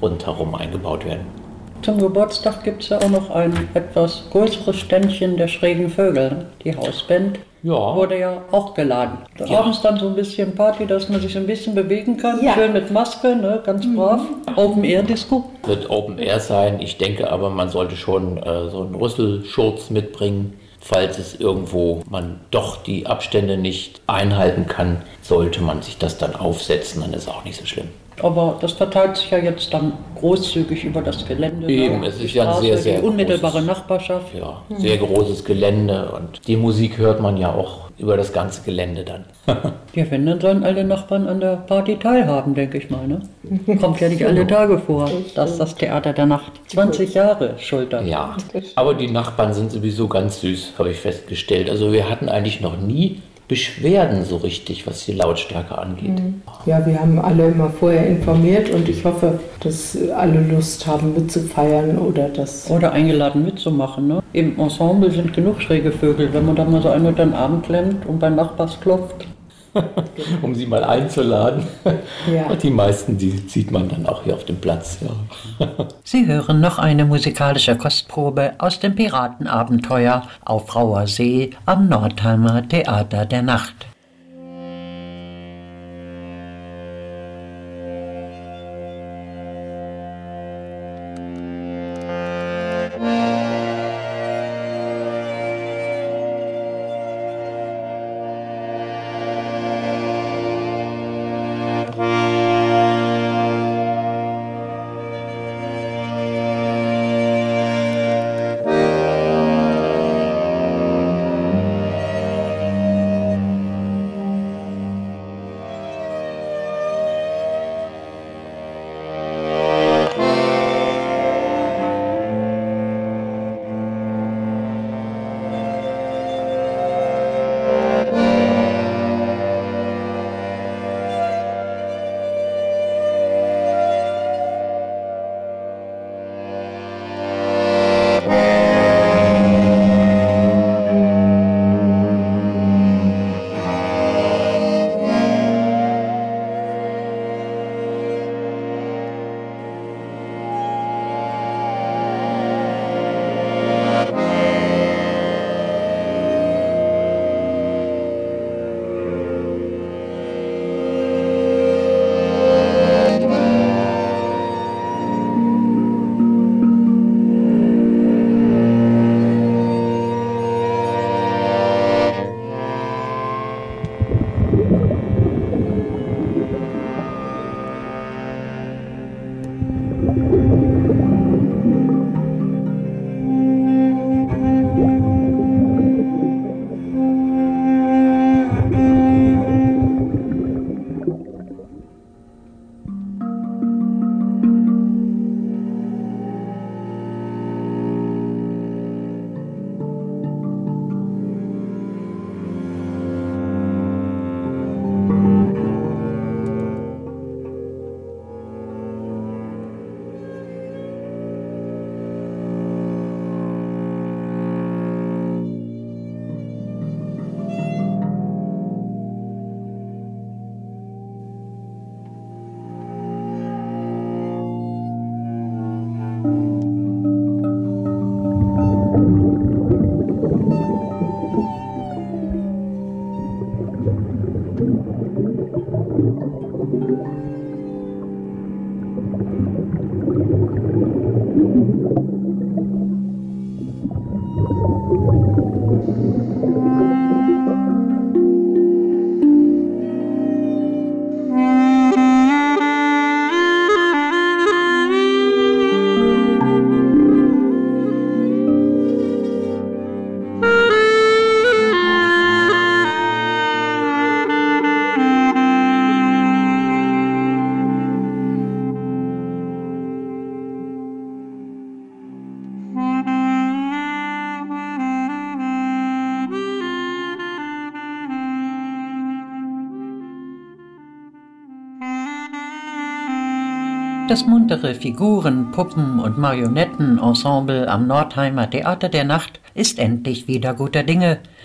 rundherum eingebaut werden. Zum Geburtstag gibt es ja auch noch ein etwas größeres Ständchen der schrägen Vögel. Die Hausband Ja. wurde ja auch geladen. Da Ja. abends dann so ein bisschen Party, dass man sich ein bisschen bewegen kann. Ja. Schön mit Maske, ne? Ganz brav. Open-Air-Disco. Wird Open Air sein. Ich denke aber, man sollte schon äh, so einen Rüsselschurz mitbringen. Falls es irgendwo man doch die Abstände nicht einhalten kann, sollte man sich das dann aufsetzen, dann ist auch nicht so schlimm. Aber das verteilt sich ja jetzt dann großzügig über das Gelände. Eben, ne? es Die ist ja ein Straße, sehr, sehr die unmittelbare großes- Nachbarschaft. Ja, sehr großes Gelände und die Musik hört man ja auch über das ganze Gelände dann. Ja, wenn, dann sollen alle Nachbarn an der Party teilhaben, denke ich mal. Ne? Kommt ja nicht alle Tage vor, dass das Theater der Nacht zwanzig Jahre schultert. Ja, aber die Nachbarn sind sowieso ganz süß, habe ich festgestellt. Also wir hatten eigentlich noch nie Beschwerden so richtig, was die Lautstärke angeht. Ja, wir haben alle immer vorher informiert und ich hoffe, dass alle Lust haben mitzufeiern oder das. Oder eingeladen mitzumachen. Ne? Im Ensemble sind genug schräge Vögel, wenn man da mal so einen unter den Arm klemmt und beim Nachbars klopft. Um sie mal einzuladen. Ja. Und die meisten, die sieht man dann auch hier auf dem Platz. Ja. Sie hören noch eine musikalische Kostprobe aus dem Piratenabenteuer auf Rauer See am Nordheimer Theater der Nacht. Das muntere Figuren-, Puppen- und Marionettenensemble am Nordheimer Theater der Nacht ist endlich wieder guter Dinge.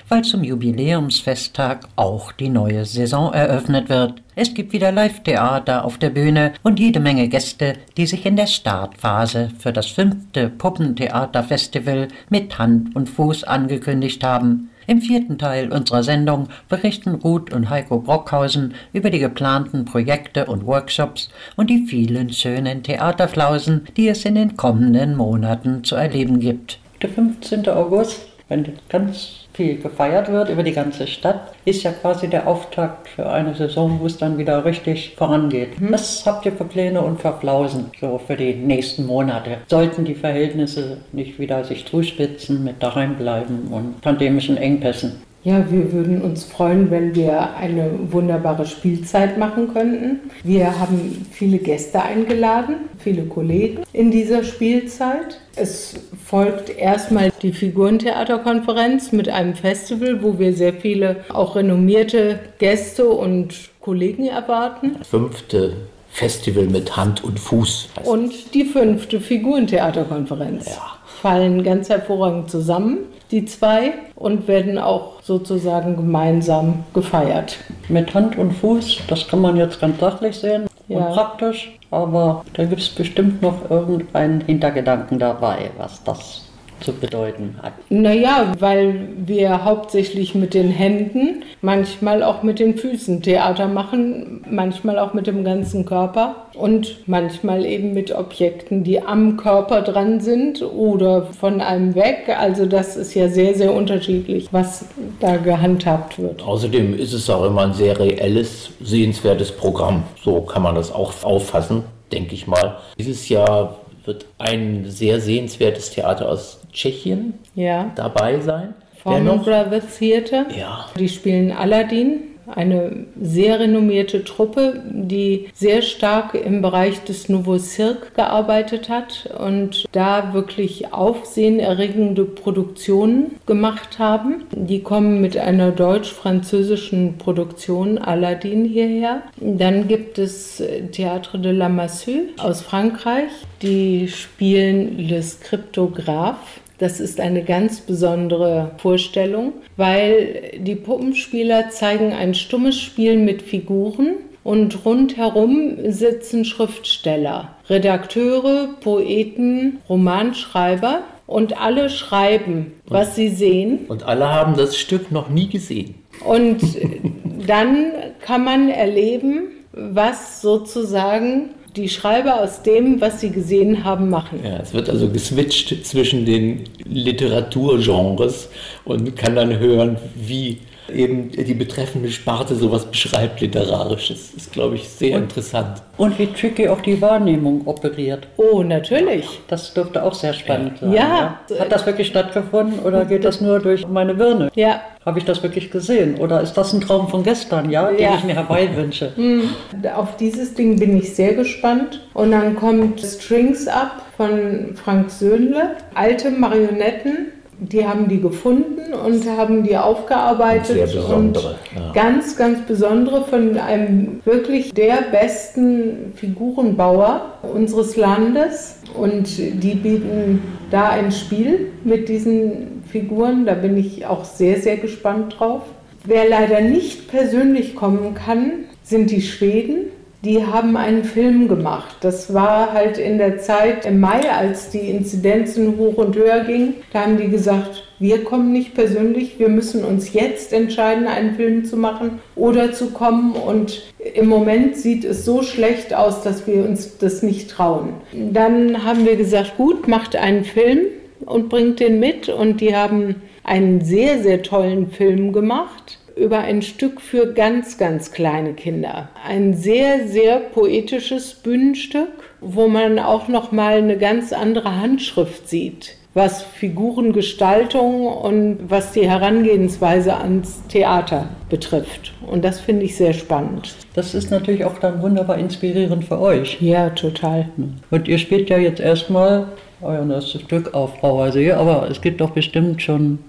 weil zum Jubiläumsfesttag auch die neue Saison eröffnet wird. Es gibt wieder Live-Theater auf der Bühne und jede Menge Gäste, die sich in der Startphase für das fünfte Puppentheaterfestival mit Hand und Fuß angekündigt haben. Im vierten Teil unserer Sendung berichten Ruth und Heiko Brockhausen über die geplanten Projekte und Workshops und die vielen schönen Theaterflausen, die es in den kommenden Monaten zu erleben gibt. Der fünfzehnten August, wenn ganz viel gefeiert wird über die ganze Stadt, ist ja quasi der Auftakt für eine Saison, wo es dann wieder richtig vorangeht. Was habt ihr für Pläne und für Flausen so für die nächsten Monate? Sollten die Verhältnisse nicht wieder sich zuspitzen mit daheim bleiben und pandemischen Engpässen? Ja, wir würden uns freuen, wenn wir eine wunderbare Spielzeit machen könnten. Wir haben viele Gäste eingeladen, viele Kollegen in dieser Spielzeit. Es folgt erstmal die Figurentheaterkonferenz mit einem Festival, wo wir sehr viele auch renommierte Gäste und Kollegen erwarten. Fünfte Festival mit Hand und Fuß. Und die fünfte Figurentheaterkonferenz. Ja. Fallen ganz hervorragend zusammen, die zwei, und werden auch sozusagen gemeinsam gefeiert. Mit Hand und Fuß, das kann man jetzt ganz sachlich sehen Ja. und praktisch, aber da gibt es bestimmt noch irgendeinen Hintergedanken dabei, was das zu bedeuten hat. Naja, weil wir hauptsächlich mit den Händen, manchmal auch mit den Füßen Theater machen, manchmal auch mit dem ganzen Körper und manchmal eben mit Objekten, die am Körper dran sind oder von einem weg. Also das ist ja sehr, sehr unterschiedlich, was da gehandhabt wird. Außerdem ist es auch immer ein sehr reelles, sehenswertes Programm. So kann man das auch auffassen, denke ich mal. Dieses Jahr wird ein sehr sehenswertes Theater aus Tschechien Ja. dabei sein. Wer Forman noch? Brothers Theater. Ja. Die spielen Aladdin, eine sehr renommierte Truppe, die sehr stark im Bereich des Nouveau Cirque gearbeitet hat und da wirklich aufsehenerregende Produktionen gemacht haben. Die kommen mit einer deutsch-französischen Produktion Aladdin hierher. Dann gibt es Théâtre de la Massue aus Frankreich. Die spielen Les Cryptographes. Das ist eine ganz besondere Vorstellung, weil die Puppenspieler zeigen ein stummes Spiel mit Figuren und rundherum sitzen Schriftsteller, Redakteure, Poeten, Romanschreiber und alle schreiben, was sie sehen. Und alle haben das Stück noch nie gesehen. Und dann kann man erleben, was sozusagen die Schreiber aus dem, was sie gesehen haben, machen. Ja, es wird also geswitcht zwischen den Literaturgenres und kann dann hören, wie eben die betreffende Sparte sowas beschreibt, literarisches. Das ist, glaube ich, sehr und, interessant. Und wie tricky auch die Wahrnehmung operiert. Oh, natürlich. Das dürfte auch sehr spannend sein. Ja. Ja. Hat das wirklich stattgefunden oder geht das nur durch meine Birne? Ja. Habe ich das wirklich gesehen? Oder ist das ein Traum von gestern, ja, den Ja. ich mir herbeiwünsche? Auf dieses Ding bin ich sehr gespannt. Und dann kommt Strings Up von Frank Söhnle. Alte Marionetten, die haben die gefunden und haben die aufgearbeitet. Sehr besondere. Und Ja. Ganz, ganz besondere von einem wirklich der besten Figurenbauer unseres Landes. Und die bieten da ein Spiel mit diesen Figuren. Da bin ich auch sehr, sehr gespannt drauf. Wer leider nicht persönlich kommen kann, sind die Schweden. Die haben einen Film gemacht. Das war halt in der Zeit im Mai, als die Inzidenzen hoch und höher gingen. Da haben die gesagt, wir kommen nicht persönlich, wir müssen uns jetzt entscheiden, einen Film zu machen oder zu kommen. Und im Moment sieht es so schlecht aus, dass wir uns das nicht trauen. Dann haben wir gesagt, gut, macht einen Film und bringt den mit. Und die haben einen sehr, sehr tollen Film gemacht über ein Stück für ganz, ganz kleine Kinder. Ein sehr, sehr poetisches Bühnenstück, wo man auch noch mal eine ganz andere Handschrift sieht, was Figurengestaltung und was die Herangehensweise ans Theater betrifft. Und das finde ich sehr spannend. Das ist natürlich auch dann wunderbar inspirierend für euch. Ja, total. Und ihr spielt ja jetzt erstmal euer neuestes Stück auf Brauersee, aber es gibt doch bestimmt schon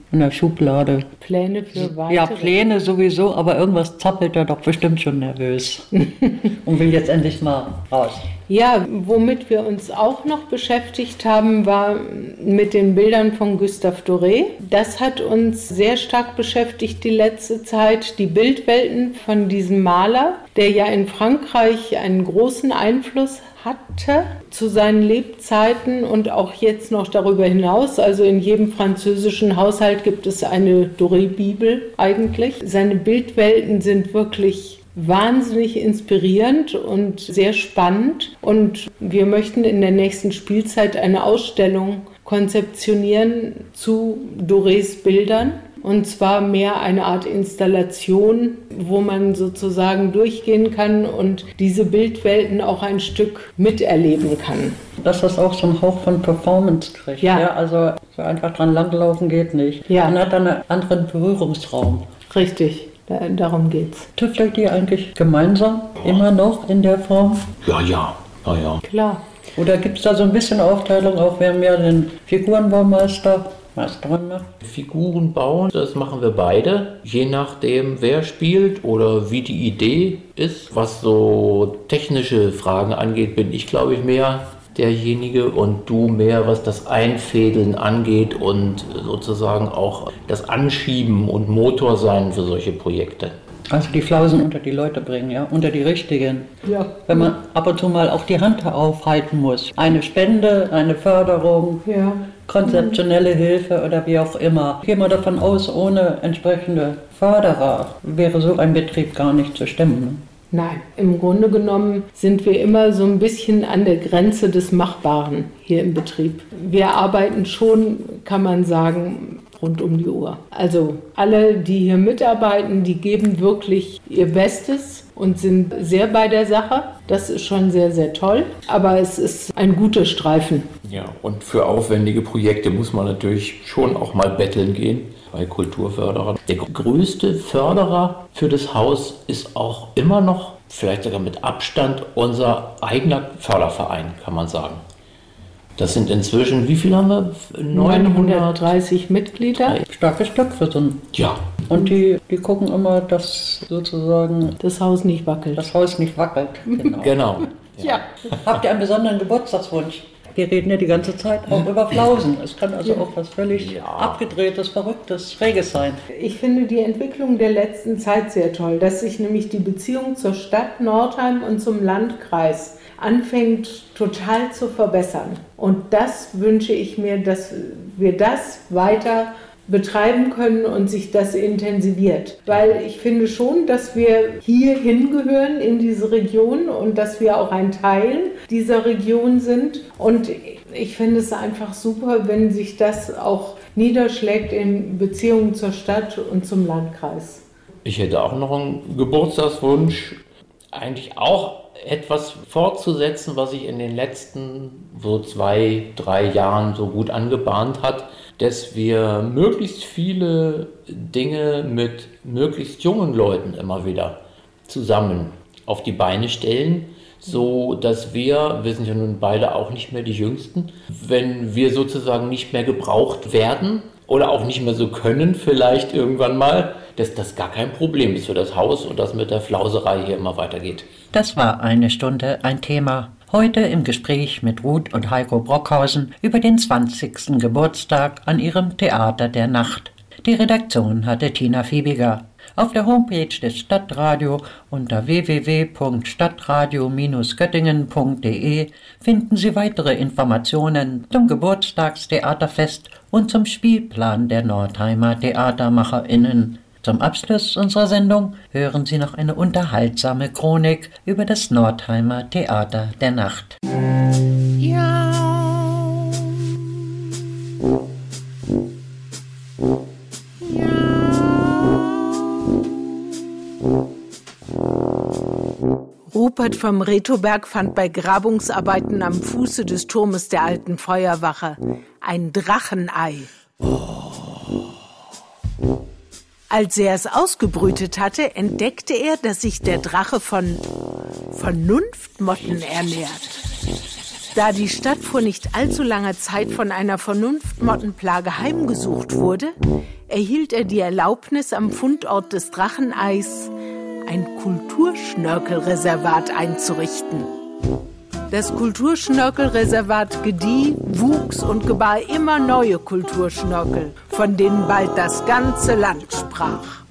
in der Schublade. Pläne für weitere? Ja, Pläne sowieso, aber irgendwas zappelt er doch bestimmt schon nervös und will jetzt endlich mal raus. Ja, womit wir uns auch noch beschäftigt haben, war mit den Bildern von Gustave Doré. Das hat uns sehr stark beschäftigt die letzte Zeit, die Bildwelten von diesem Maler, der ja in Frankreich einen großen Einfluss hatte zu seinen Lebzeiten und auch jetzt noch darüber hinaus. Also in jedem französischen Haushalt gibt es eine Doré-Bibel eigentlich. Seine Bildwelten sind wirklich wahnsinnig inspirierend und sehr spannend. Und wir möchten in der nächsten Spielzeit eine Ausstellung konzeptionieren zu Dorés Bildern. Und zwar mehr eine Art Installation, wo man sozusagen durchgehen kann und diese Bildwelten auch ein Stück miterleben kann. Dass das auch so einen Hauch von Performance kriegt. Ja. Ja, also so einfach dran langlaufen geht nicht. Ja. Man hat dann einen anderen Berührungsraum. Richtig, da, darum geht's. Tüftelt ihr eigentlich gemeinsam immer noch in der Form? Ja, ja, ja, ja. Klar. Oder gibt es da so ein bisschen Aufteilung, auch wer mehr den Figurenbaumeister Meisterin macht? Figuren bauen, das machen wir beide, je nachdem wer spielt oder wie die Idee ist. Was so technische Fragen angeht, bin ich glaube ich mehr derjenige und du mehr, was das Einfädeln angeht und sozusagen auch das Anschieben und Motor sein für solche Projekte. Also die Flausen unter die Leute bringen, ja, unter die richtigen. Ja. Wenn man ab und zu mal auch die Hand aufhalten muss. Eine Spende, eine Förderung, Ja. konzeptionelle Hilfe oder wie auch immer. Gehen wir davon aus, ohne entsprechende Förderer wäre so ein Betrieb gar nicht zu stemmen. Nein, im Grunde genommen sind wir immer so ein bisschen an der Grenze des Machbaren hier im Betrieb. Wir arbeiten schon, kann man sagen, rund um die Uhr. Also alle, die hier mitarbeiten, die geben wirklich ihr Bestes und sind sehr bei der Sache. Das ist schon sehr, sehr toll. Aber es ist ein guter Streifen. Ja, und für aufwendige Projekte muss man natürlich schon auch mal betteln gehen bei Kulturförderern. Der größte Förderer für das Haus ist auch immer noch, vielleicht sogar mit Abstand, unser eigener Förderverein, kann man sagen. Das sind inzwischen, wie viel haben wir? neunhundertdreißig Mitglieder. Starkes Stück für so ein. Ja. Und die, die gucken immer, dass sozusagen Das Haus nicht wackelt. das Haus nicht wackelt. Genau. Genau. Ja. Habt ihr einen besonderen Geburtstagswunsch? Wir reden ja die ganze Zeit auch über Flausen. Es kann also auch was völlig Ja. abgedrehtes, verrücktes, schräges sein. Ich finde die Entwicklung der letzten Zeit sehr toll, dass sich nämlich die Beziehung zur Stadt Nordheim und zum Landkreis anfängt total zu verbessern. Und das wünsche ich mir, dass wir das weiter betreiben können und sich das intensiviert. Weil ich finde schon, dass wir hier hingehören in diese Region und dass wir auch ein Teil dieser Region sind. Und ich finde es einfach super, wenn sich das auch niederschlägt in Beziehungen zur Stadt und zum Landkreis. Ich hätte auch noch einen Geburtstagswunsch, eigentlich auch etwas fortzusetzen, was sich in den letzten so zwei, drei Jahren so gut angebahnt hat, dass wir möglichst viele Dinge mit möglichst jungen Leuten immer wieder zusammen auf die Beine stellen, so dass wir, wir sind ja nun beide auch nicht mehr die Jüngsten, wenn wir sozusagen nicht mehr gebraucht werden oder auch nicht mehr so können vielleicht irgendwann mal, dass das gar kein Problem ist für das Haus und dass mit der Flauserei hier immer weitergeht. Das war eine Stunde ein Thema. Heute im Gespräch mit Ruth und Heiko Brockhausen über den zwanzigsten Geburtstag an ihrem Theater der Nacht. Die Redaktion hatte Tina Fiebiger. Auf der Homepage des Stadtradio unter w w w punkt stadtradio Bindestrich göttingen punkt d e finden Sie weitere Informationen zum Geburtstagstheaterfest und zum Spielplan der Nordheimer TheatermacherInnen. Zum Abschluss unserer Sendung hören Sie noch eine unterhaltsame Chronik über das Nordheimer Theater der Nacht. Rupert vom Retoberg fand bei Grabungsarbeiten am Fuße des Turmes der alten Feuerwache ein Drachenei. Als er es ausgebrütet hatte, entdeckte er, dass sich der Drache von Vernunftmotten ernährt. Da die Stadt vor nicht allzu langer Zeit von einer Vernunftmottenplage heimgesucht wurde, erhielt er die Erlaubnis, am Fundort des Dracheneis ein Kulturschnörkelreservat einzurichten. Das Kulturschnörkelreservat gedieh, wuchs und gebar immer neue Kulturschnörkel, von denen bald das ganze Land sprach.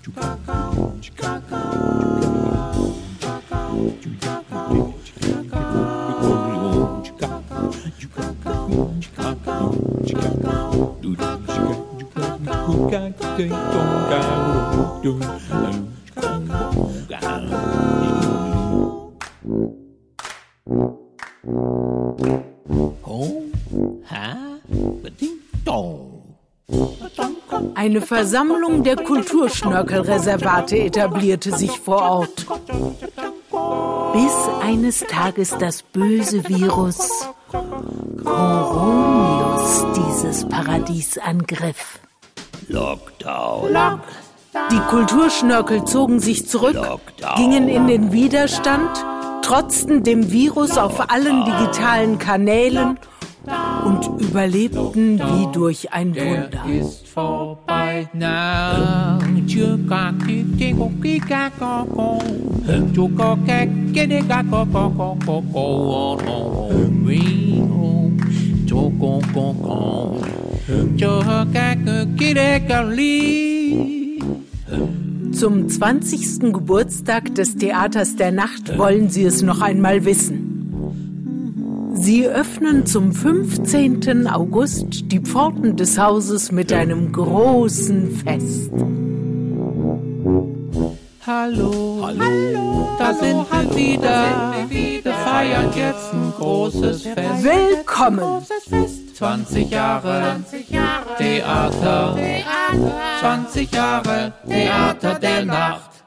Eine Versammlung der Kulturschnörkelreservate etablierte sich vor Ort. Bis eines Tages das böse Virus Coronius dieses Paradies angriff. Lockdown. Lock. Die Kulturschnörkel zogen sich zurück, Lockdown. Gingen in den Widerstand, trotzten dem Virus auf allen digitalen Kanälen und überlebten wie durch ein Wunder. Der ist vorbei now. Zum zwanzigsten Geburtstag des Theaters der Nacht wollen sie es noch einmal wissen. Sie öffnen zum fünfzehnten August die Pforten des Hauses mit einem großen Fest. Hallo, hallo, da sind wir wieder. Wir feiern jetzt ein großes Fest. Willkommen! zwanzig Jahre Theater, zwanzig Jahre Theater der Nacht.